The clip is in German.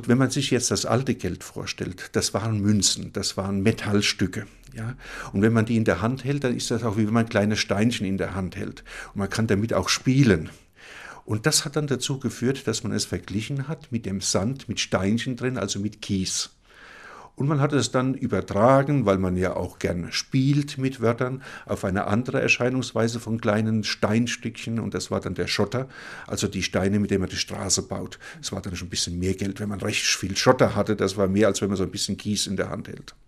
Und wenn man sich jetzt das alte Geld vorstellt, das waren Münzen, das waren Metallstücke. Ja? Und wenn man die in der Hand hält, dann ist das auch wie wenn man kleine Steinchen in der Hand hält. Und man kann damit auch spielen. Und das hat dann dazu geführt, dass man es verglichen hat mit dem Sand, mit Steinchen drin, also mit Kies. Und man hat es dann übertragen, weil man ja auch gern spielt mit Wörtern, auf eine andere Erscheinungsweise von kleinen Steinstückchen. Und das war dann der Schotter, also die Steine, mit denen man die Straße baut. Es war dann schon ein bisschen mehr Geld, wenn man recht viel Schotter hatte. Das war mehr, als wenn man so ein bisschen Kies in der Hand hält.